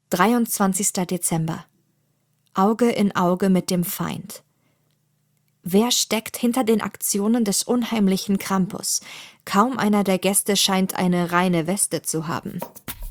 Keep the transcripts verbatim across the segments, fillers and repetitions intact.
dreiundzwanzigster Dezember. Auge in Auge mit dem Feind. Wer steckt hinter den Aktionen des unheimlichen Krampus? Kaum einer der Gäste scheint eine reine Weste zu haben.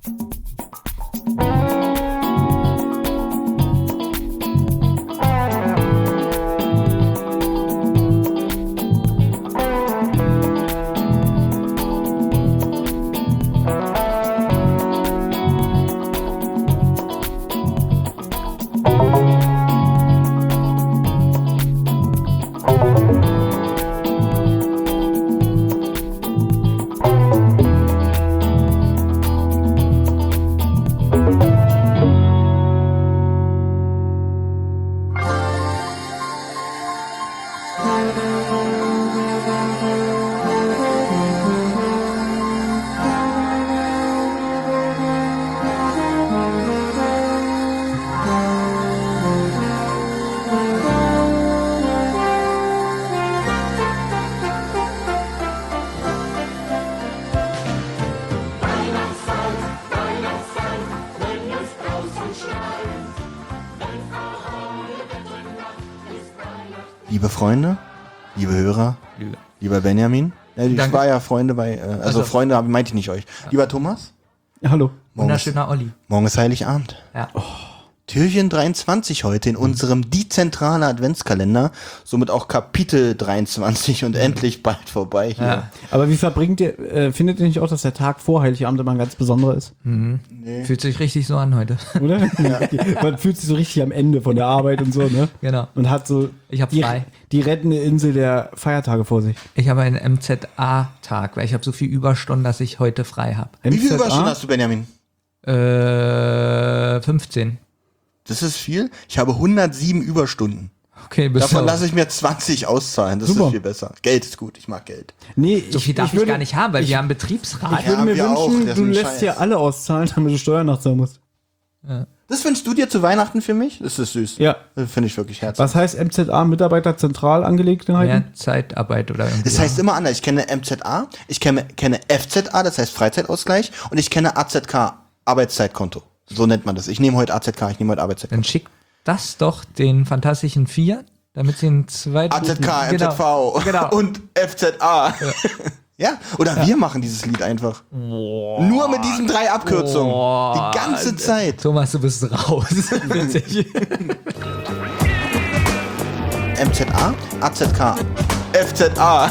Liebe Freunde, liebe Hörer, Liebe. lieber Benjamin. Ja, ich Danke. war ja Freunde bei, äh, also, Also. Freunde meinte ich nicht euch. Lieber Thomas, Ja, hallo. morgen ist, Wunderschöner Olli. morgen ist Heiligabend. Ja. Türchen dreiundzwanzig heute in unserem dezentrale Adventskalender, somit auch Kapitel dreiundzwanzig und endlich bald vorbei hier. Ja. Aber wie verbringt ihr, äh, findet ihr nicht auch, dass der Tag vor Heiligabend immer ein ganz besonderer ist? Fühlt sich richtig so an heute. Oder? Man fühlt sich so richtig am Ende von der Arbeit und so, ne? Genau. Und hat so Ich hab die, frei. die rettende Insel der Feiertage vor sich. Ich habe einen M Z A-Tag, weil ich habe so viel Überstunden, dass ich heute frei habe. Wie viele M Z A? Überstunden hast du, Benjamin? Äh, fünfzehn. Das ist viel. Ich habe hundertsieben Überstunden. Okay, bis Davon lasse ich mir zwanzig auszahlen. Das Super. ist viel besser. Geld ist gut. Ich mag Geld. Nee, So viel darf ich, würde, gar nicht haben, weil wir haben Betriebsrat. Ich würde mir wir auch, wünschen, das du ist ein lässt Scheiß. ja alle auszahlen, damit du Steuern nachzahlen musst. Das wünschst du dir zu Weihnachten für mich? Das ist süß. Ja. Das finde ich wirklich herzlich. Was heißt M Z A, Mitarbeiterzentralangelegenheiten? Mehr Zeitarbeit oder irgendwie. Das heißt immer anders. Ich kenne M Z A, ich kenne, kenne F Z A, das heißt Freizeitausgleich, und ich kenne A Z K, Arbeitszeitkonto. So nennt man das. Ich nehme heute A Z K, ich nehme heute Dann Arbeitszeitkonto. schickt das doch den Fantastischen Vier, damit sie einen zweiten... A Z K, Genau. M Z V Genau. und F Z A. Ja, oder wir machen dieses Lied einfach. Nur mit diesen drei Abkürzungen. Boah. Die ganze Zeit. Thomas, du bist raus. Witzig. M Z A, A Z K, F Z A.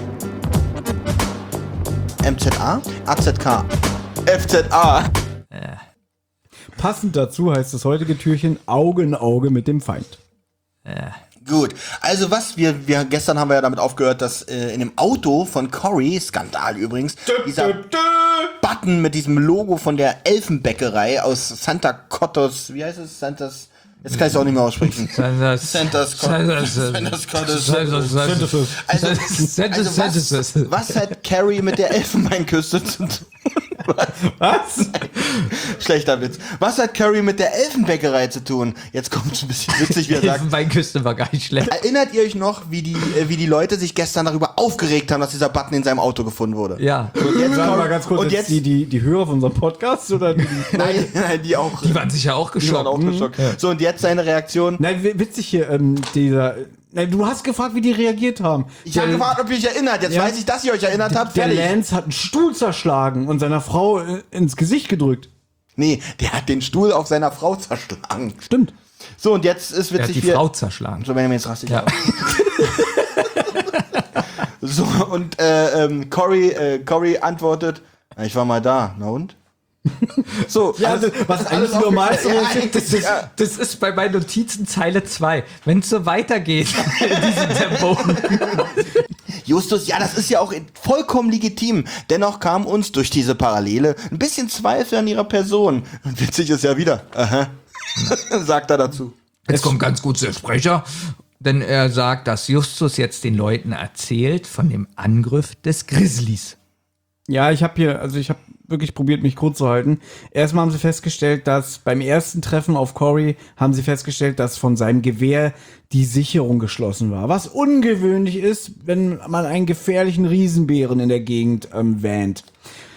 M Z A, A Z K, F Z A. Passend dazu heißt das heutige Türchen Auge in Auge mit dem Feind. Gut, also was wir, wir gestern haben wir ja damit aufgehört, dass äh, in dem Auto von Cory, Skandal übrigens, dieser Button mit diesem Logo von der Elfenbäckerei aus Santa Cottos, wie heißt es? Santas, jetzt kann ich es auch nicht mehr aussprechen. Santas- Santas Cottos. Santas Cottos. Also, also was, was hat Carrie mit der Elfenbeinküste zu tun? Was? Schlechter Witz. Was hat Carrie mit der Elfenbäckerei zu tun? Jetzt kommt es ein bisschen witzig, wie er sagt. Elfenbeinküste war gar nicht schlecht. Erinnert ihr euch noch, wie die, äh, wie die Leute sich gestern darüber aufgeregt haben, dass dieser Button in seinem Auto gefunden wurde? Ja. Und jetzt, Sagen wir mal ganz kurz, und jetzt jetzt die, die, die Hörer von unserem Podcast oder die, die nein, nein, die auch. Die waren sicher auch die waren geschockt. auch geschockt. So, und jetzt seine Reaktion. Nein, wi- witzig hier, ähm, dieser. Nein, du hast gefragt, wie die reagiert haben. Ich habe gefragt, ob ihr euch erinnert. Jetzt Ja. weiß ich, dass ihr euch erinnert habt. Der Fertig. Lance hat einen Stuhl zerschlagen und seiner Frau äh, ins Gesicht gedrückt. Nee, der hat den Stuhl auf seiner Frau zerschlagen. Stimmt. So, und jetzt ist Er hat witzig, die wie- Frau zerschlagen. So, wenn ihr mir jetzt rastig Ja. So, und äh, ähm, Cory, äh, Cory antwortet, "Na, ich war mal da. Na und? So, Ja, alles- das- was alles eigentlich normal aufgeklärt. ist, Ja, aber Das ist, das ist bei meinen Notizen Zeile zwei. Wenn es so weitergeht in diesem Tempo. Justus, ja, das ist ja auch vollkommen legitim. Dennoch kam uns durch diese Parallele ein bisschen Zweifel an ihrer Person. Und witzig ist ja wieder. Aha. Sagt er dazu. Jetzt kommt ganz gut der Sprecher, denn er sagt, dass Justus jetzt den Leuten erzählt von dem Angriff des Grizzlies. Ja, ich habe hier, also ich habe wirklich probiert, mich kurz zu halten. Erstmal haben sie festgestellt, dass beim ersten Treffen auf Cory haben sie festgestellt, dass von seinem Gewehr die Sicherung geschlossen war. Was ungewöhnlich ist, wenn man einen gefährlichen Riesenbären in der Gegend ähm, wähnt.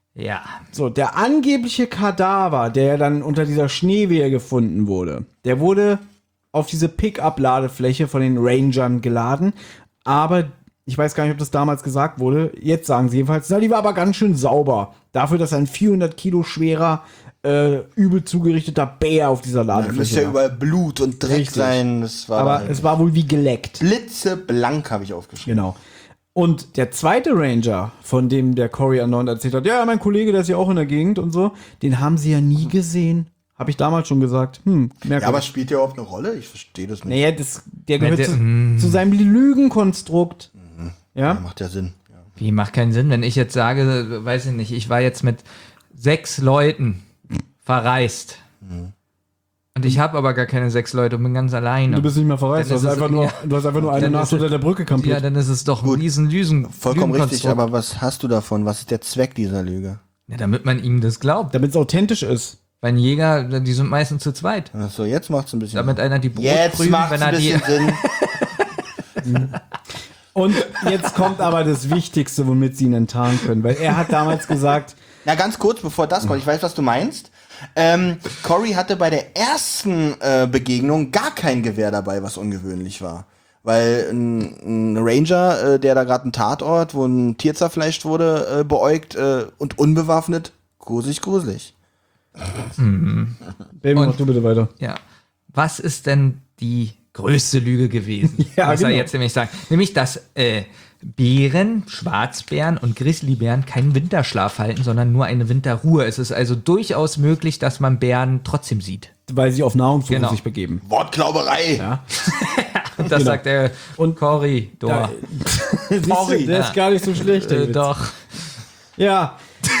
Ja. So, der angebliche Kadaver, der dann unter dieser Schneewehe gefunden wurde, der wurde auf diese Pick-up-Ladefläche von den Rangern geladen, aber ich weiß gar nicht, ob das damals gesagt wurde, jetzt sagen sie jedenfalls, na, die war aber ganz schön sauber, dafür, dass ein vierhundert Kilo schwerer, äh, übel zugerichteter Bär auf dieser Da Ladefläche müsste ja war. überall Blut und Dreck Richtig. sein. Das war Aber es war wohl wie geleckt. blitzeblank, habe ich aufgeschrieben. Genau. Und der zweite Ranger, von dem der Cory andauernd erzählt hat, ja, mein Kollege, der ist ja auch in der Gegend und so, den haben sie ja nie gesehen. Habe ich damals schon gesagt. Hm, merkwürdig. Ja, aber spielt der überhaupt eine Rolle? Ich verstehe das nicht. Naja, das, der gehört der- zu, mm. zu seinem Lügenkonstrukt. Ja, Ja? macht ja Sinn. Ja. Wie, macht keinen Sinn, wenn ich jetzt sage, weiß ich nicht, ich war jetzt mit sechs Leuten verreist. Und ich habe aber gar keine sechs Leute und bin ganz alleine. Du bist nicht mehr verreist, du Dann hast, ist es- einfach nur, ja. du hast einfach nur eine Dann Nacht ist es- unter der Brücke Ja, kampiert. dann ist es doch ein riesen Lügen. Vollkommen richtig, Lügenkonstrukt. aber was hast du davon? Was ist der Zweck dieser Lüge? Ja, damit man ihm das glaubt. Damit es authentisch ist. Bei einem Jäger, die sind meistens zu zweit. Achso, jetzt macht's ein bisschen Damit einer die Brot Jetzt prüft, macht's wenn ein er die. bisschen Sinn. Und jetzt kommt aber das Wichtigste, womit sie ihn enttarnen können. Weil er hat damals gesagt, Na, ganz kurz, bevor das kommt, ich weiß, was du meinst. Ähm, Cory hatte bei der ersten äh, Begegnung gar kein Gewehr dabei, was ungewöhnlich war. Weil ein, ein Ranger, äh, der da gerade einen Tatort, wo ein Tier zerfleischt wurde, äh, beäugt äh, und unbewaffnet, gruselig, gruselig. Baby, mach du bitte weiter. Ja. Was ist denn die größte Lüge gewesen? Ja, muss er genau. jetzt nämlich sagen. Nämlich, dass äh, Bären, Schwarzbären und Grizzlybären keinen Winterschlaf halten, sondern nur eine Winterruhe. Es ist also durchaus möglich, dass man Bären trotzdem sieht. Weil sie auf Nahrungssuche Genau. sich begeben. Wortklauberei! Ja. Und das Genau. sagt der Und Korridor. Siehst du, Sorry. der ist gar nicht so schlecht. der Äh, Witz. doch. Ja.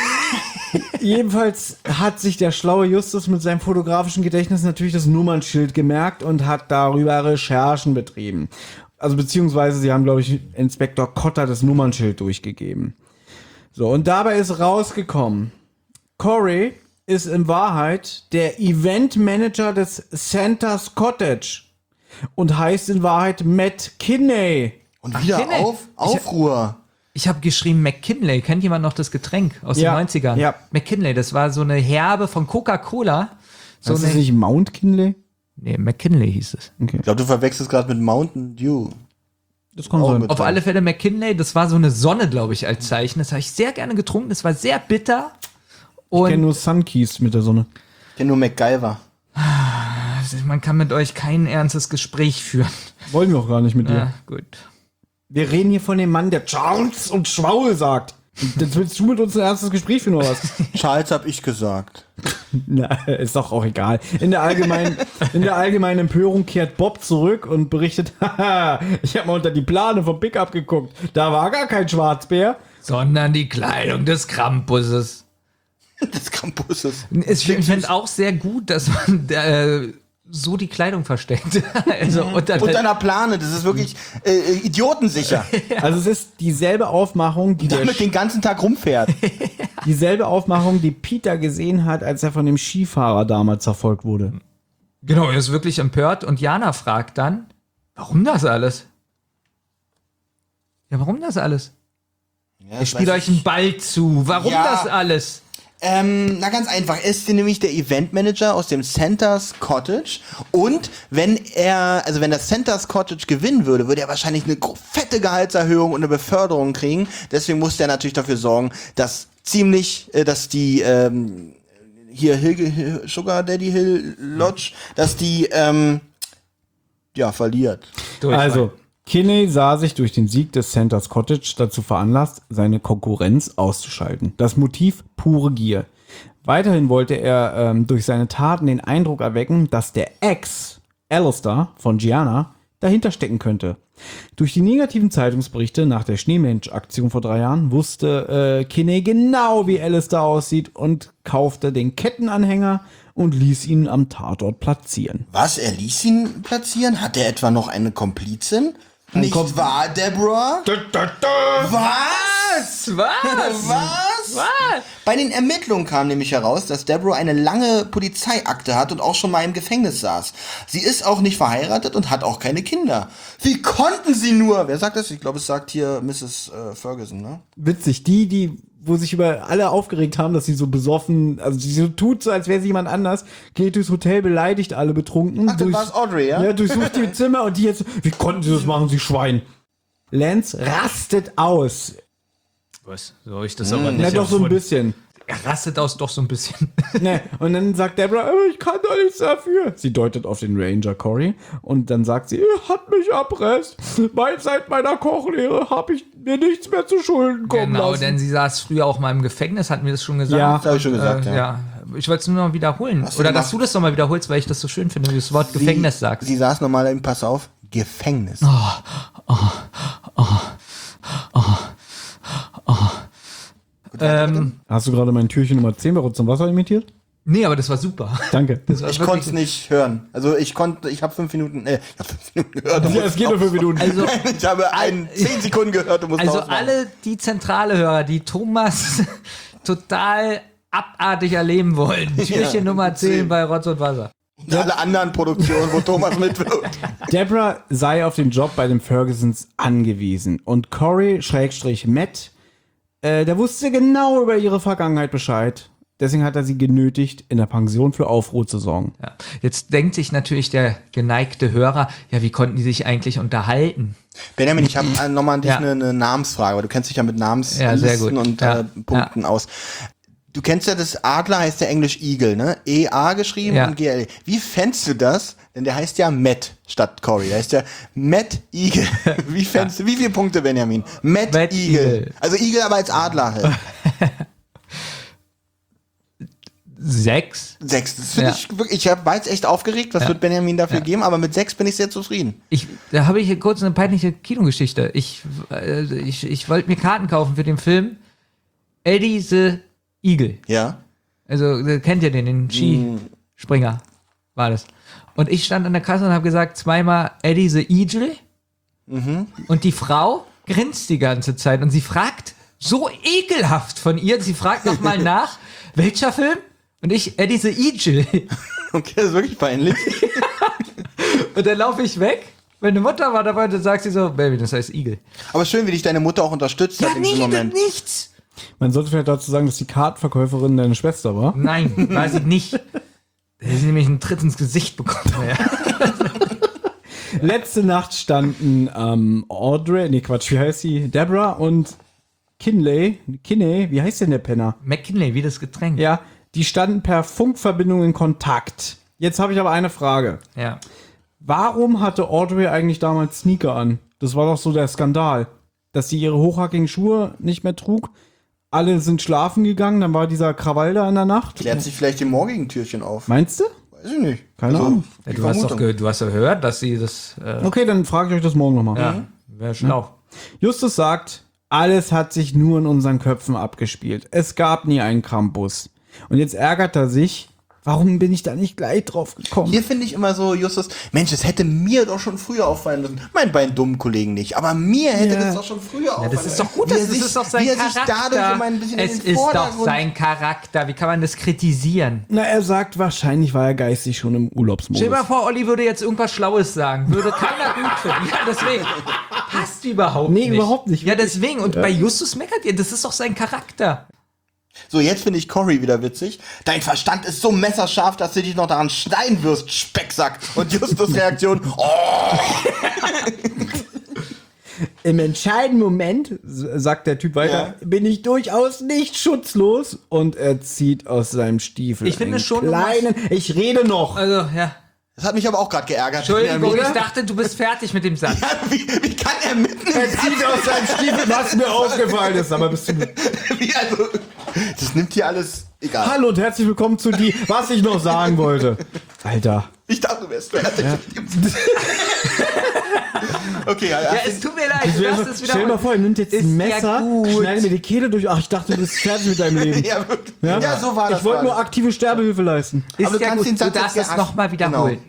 Jedenfalls hat sich der schlaue Justus mit seinem fotografischen Gedächtnis natürlich das Nummernschild gemerkt und hat darüber Recherchen betrieben. Also beziehungsweise sie haben, glaube ich, Inspektor Cotter das Nummernschild durchgegeben. So, und dabei ist rausgekommen, Cory ist in Wahrheit der Eventmanager des Santa's Cottage und heißt in Wahrheit Matt Kinney. Und wieder Kinney. auf, Aufruhr. Ich habe geschrieben McKinley. Kennt jemand noch das Getränk aus Ja, den neunzigern? ja. McKinley, das war so eine Herbe von Coca-Cola. So ist eine, das nicht Mount Kinley? nee, McKinley hieß es. Ich glaube, du verwechselst gerade mit Mountain Dew. Das kann Auch sein. mit- Auf alle Fälle McKinley, das war so eine Sonne, glaube ich, als Zeichen. Das habe ich sehr gerne getrunken. Das war sehr bitter. Ich kenne Und nur Sunkeys mit der Sonne. Ich kenn nur MacGyver. man kann mit euch kein ernstes Gespräch führen. Wollen wir auch gar nicht mit dir. Ja, gut. Wir reden hier von dem Mann, der Charles und Schwaul sagt. Jetzt willst du mit uns ein ernstes Gespräch führen oder was? Charles hab ich gesagt. Na, ist doch auch egal. In der allgemeinen, in der allgemeinen Empörung kehrt Bob zurück und berichtet, haha, ich habe mal unter die Plane vom Pickup geguckt. Da war gar kein Schwarzbär. Sondern die Kleidung des Krampuses. Des Campuses. Ich finde auch sehr gut, dass man äh, so die Kleidung versteckt. also unter Und einer Plane, das ist wirklich äh, idiotensicher. Also es ist dieselbe Aufmachung, die der, Damit den ganzen Tag rumfährt. dieselbe Aufmachung, die Peter gesehen hat, als er von dem Skifahrer damals verfolgt wurde. Genau, er ist wirklich empört und Jana fragt dann, warum das alles? Ja, warum das alles? Ja, Ich spiele euch einen Ball zu. Warum Ja. das alles? Ähm, na ganz einfach, er ist nämlich der Eventmanager aus dem Santa's Cottage und wenn er, also wenn das Santa's Cottage gewinnen würde, würde er wahrscheinlich eine gro- fette Gehaltserhöhung und eine Beförderung kriegen. Deswegen musste er natürlich dafür sorgen, dass ziemlich, äh, dass die, ähm, hier Hill, Hill, Sugar Daddy Hill Lodge, dass die, ähm, ja, verliert. Durchfall. Also, Kinney sah sich durch den Sieg des Santa's Cottage dazu veranlasst, seine Konkurrenz auszuschalten. Das Motiv pure Gier. Weiterhin wollte er ähm, durch seine Taten den Eindruck erwecken, dass der Ex, Alistair von Gianna, dahinter stecken könnte. Durch die negativen Zeitungsberichte nach der Schneemensch-Aktion vor drei Jahren wusste äh, Kinney genau, wie Alistair aussieht und kaufte den Kettenanhänger und ließ ihn am Tatort platzieren. Was, er ließ ihn platzieren? Hat er etwa noch eine Komplizin? Nicht Kom- wahr, Deborah? Was? Was? Was? Was? Bei den Ermittlungen kam nämlich heraus, dass Deborah eine lange Polizeiakte hat und auch schon mal im Gefängnis saß. Sie ist auch nicht verheiratet und hat auch keine Kinder. Wie konnten sie nur? Wer sagt das? Ich glaube, es sagt hier Misses Äh, Ferguson, ne? Witzig, die, die wo sich über alle aufgeregt haben, dass sie so besoffen, also sie so tut so, als wäre sie jemand anders, geht durchs Hotel, beleidigt alle betrunken. Ach, das durch, war's Audrey, ja? Ja, durchsucht die Zimmer und die jetzt, wie konnten sie das machen, sie Schwein? Lance rastet aus. Was? Soll ich das aber nicht? Na, doch so ein erfunden? bisschen. Er rastet aus doch so ein bisschen. Ne, und dann sagt Deborah, "Oh, ich kann doch nichts dafür." Sie deutet auf den Ranger Cory und dann sagt sie, er hat mich erpresst. Weil seit meiner Kochlehre habe ich mir nichts mehr zu Schulden kommen Genau, lassen. denn sie saß früher auch mal im Gefängnis, hatten wir das schon gesagt? Ja, Das habe ich schon gesagt, äh, ja. ja. Ich wollte es nur noch wiederholen. Hast du Oder gemacht? dass du das nochmal wiederholst, weil ich das so schön finde, wie du das Wort Sie- Gefängnis sagst. Sie saß nochmal im, pass auf, Gefängnis. Ähm, Hast du gerade mein Türchen Nummer zehn bei Rotz und Wasser imitiert? nee, aber das war super. Danke. Das war Ich wirklich- konnte es nicht hören. Also ich konnte, ich habe fünf Minuten, äh, ich habe fünf Minuten gehört. du Ja, musst es geht nur raus. fünf Minuten. Also, Ich habe ein, zehn Sekunden gehört, du musst also rausmachen. alle die zentrale Hörer, die Thomas total abartig erleben wollen. Türchen Ja, Nummer zehn zehn. bei Rotz und Wasser. Und alle anderen Produktionen, wo Thomas mitwirkt. Deborah sei auf den Job bei den Fergusons angewiesen. Und Cory, Schrägstrich Matt, äh, der wusste genau über ihre Vergangenheit Bescheid. Deswegen hat er sie genötigt, in der Pension für Aufruhr zu sorgen. Ja. Jetzt denkt sich natürlich der geneigte Hörer, ja, wie konnten die sich eigentlich unterhalten? Benjamin, ich habe nochmal an dich Ja. eine, eine Namensfrage, weil du kennst dich ja mit Namenslisten Ja, sehr gut. und Ja. äh, Punkten aus. Du kennst ja das Adler, heißt ja Englisch Eagle, ne? E A geschrieben Ja. und G L E. Wie fändst du das? Denn der heißt ja Matt statt Cory. Der heißt ja Matt Eagle. Wie fändst du, wie viele Punkte, Benjamin? Matt, Matt Eagle. Eagle. Also Eagle aber als Adler halt. Sechs? Sechs. Das finde Ja. ich wirklich, ich hab, war jetzt echt aufgeregt, was Ja. wird Benjamin dafür Ja. geben, aber mit sechs bin ich sehr zufrieden. Ich, da habe ich hier kurz eine peinliche Kinogeschichte. Ich, äh, ich, ich wollte mir Karten kaufen für den Film Eddie the Eagle. Ja. Also, äh, kennt ihr den, den Skispringer war das. Und ich stand an der Kasse und habe gesagt, zweimal Eddie the Eagle. Und die Frau grinst die ganze Zeit und sie fragt, so ekelhaft von ihr, sie fragt nochmal nach, welcher Film? Und ich, Eddie the Eagle. Okay, das ist wirklich peinlich. Und dann laufe ich weg. Meine Mutter war dabei und dann sagt sie so, Baby, das heißt Eagle. Aber schön, wie dich deine Mutter auch unterstützt hat in diesem Moment. nichts. Man sollte vielleicht dazu sagen, dass die Kartenverkäuferin deine Schwester war. Nein, war sie nicht. Da hat sie nämlich einen Tritt ins Gesicht bekommen. Ja. Letzte Nacht standen ähm, Audrey, nee Quatsch, wie heißt sie? Deborah und Kinley, Kinney, wie heißt denn der Penner? McKinley, wie das Getränk. Ja, die standen per Funkverbindung in Kontakt. Jetzt habe ich aber eine Frage. Ja. Warum hatte Audrey eigentlich damals Sneaker an? Das war doch so der Skandal, dass sie ihre hochhackigen Schuhe nicht mehr trug. Alle sind schlafen gegangen, dann war dieser Krawall da in der Nacht. Klärt sich vielleicht die morgigen Türchen auf. Meinst du? Weiß ich nicht. Keine Ahnung. die Du hast, doch Vermutung. ge du hast doch gehört, dass sie das. Äh, Okay, dann frage ich euch das morgen nochmal. ja, wäre schlau. Justus sagt, alles hat sich nur in unseren Köpfen abgespielt. Es gab nie einen Krampus. Und jetzt ärgert er sich, warum bin ich da nicht gleich drauf gekommen? Hier finde ich immer so, Justus, Mensch, es hätte mir doch schon früher auffallen müssen. Mein beiden dummen Kollegen nicht, aber mir hätte Ja. das doch schon früher auffallen Das ist doch gut, Wie er das sich- ist doch sein wie er sich Charakter. dadurch immer ein bisschen es in den ist doch Vordergrund- sein Charakter. Wie kann man das kritisieren? Na, er sagt, wahrscheinlich war er geistig schon im Urlaubsmodus. Stell dir mal vor, Olli würde jetzt irgendwas Schlaues sagen. Würde keiner gut finden. Ja, deswegen. Passt überhaupt Nee, nicht. überhaupt nicht, Ja, wirklich. deswegen. Und bei Justus meckert ihr, das ist doch sein Charakter. So, jetzt finde ich Cory wieder witzig. Dein Verstand ist so messerscharf, dass du dich noch daran schneiden wirst, Specksack. Und Justus Reaktion, oh, Im entscheidenden Moment, s- sagt der Typ weiter, Ja. bin ich durchaus nicht schutzlos. Und er zieht aus seinem Stiefel Ich finde einen schon, du kleinen... Ich rede noch. Also, ja. das hat mich aber auch gerade geärgert. Entschuldigung, Ja, ich dachte, du bist fertig mit dem Satz. wie, wie kann er mitten im Er zieht aus seinem Stiefel, was mir aufgefallen ist. Aber bist du... wie, also, das nimmt hier alles, egal. Hallo und herzlich willkommen zu die, was ich noch sagen wollte. Alter. Ich dachte, du wärst fertig. Okay, ja, Ja, es tut mir leid, du darfst es Stell dir mal vor, er nimmt jetzt Ist ein ja Messer, gut. schneidet mir die Kehle durch. Ach, ich dachte, du bist fertig mit deinem Leben. ja, wirklich. Ja, so war das. Ich wollte nur gerade. aktive Sterbehilfe leisten. Ist Aber du ja kannst gut, den du Satz darfst jetzt es gehasst. nochmal wiederholen.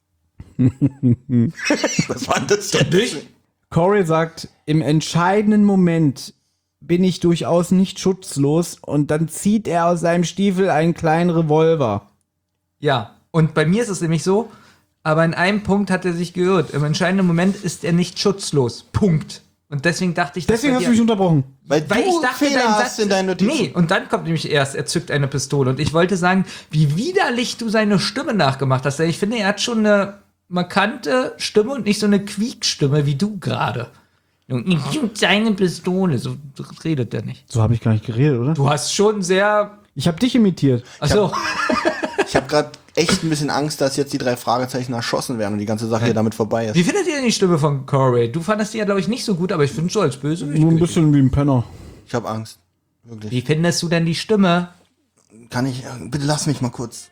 Was war denn das jetzt? Cory sagt, im entscheidenden Moment bin ich durchaus nicht schutzlos und dann zieht er aus seinem Stiefel einen kleinen Revolver. Ja, und bei mir ist es nämlich so, aber in einem Punkt hat er sich geirrt. Im entscheidenden Moment ist er nicht schutzlos. Punkt. Und deswegen dachte ich, dass Deswegen bei hast dir- du mich unterbrochen. Weil, Weil du ich dachte, Fehler dein hast Satz, in deinen Notizen. Nee, und dann kommt nämlich erst, er zückt eine Pistole. Und ich wollte sagen, wie widerlich du seine Stimme nachgemacht hast. Denn ich finde, er hat schon eine markante Stimme und nicht so eine Quiekstimme wie du gerade. Und seine Pistole, so redet er nicht. So habe ich gar nicht geredet, oder? Du hast schon sehr. Ich habe dich imitiert. Achso, Ich habe gerade echt ein bisschen Angst, dass jetzt die drei Fragezeichen erschossen werden und die ganze Sache hier damit vorbei ist. wie findet ihr denn die Stimme von Corey? Du fandest die ja, glaube ich, nicht so gut, aber ich finde so als Bösewicht. Nur ein bisschen wie ein Penner. Ich habe Angst. Wirklich. Wie findest du denn die Stimme? Kann ich, bitte lass mich mal kurz.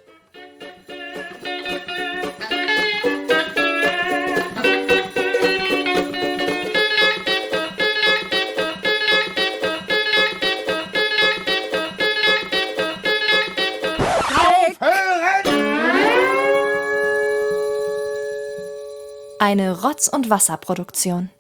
Eine Rotz- und Wasserproduktion.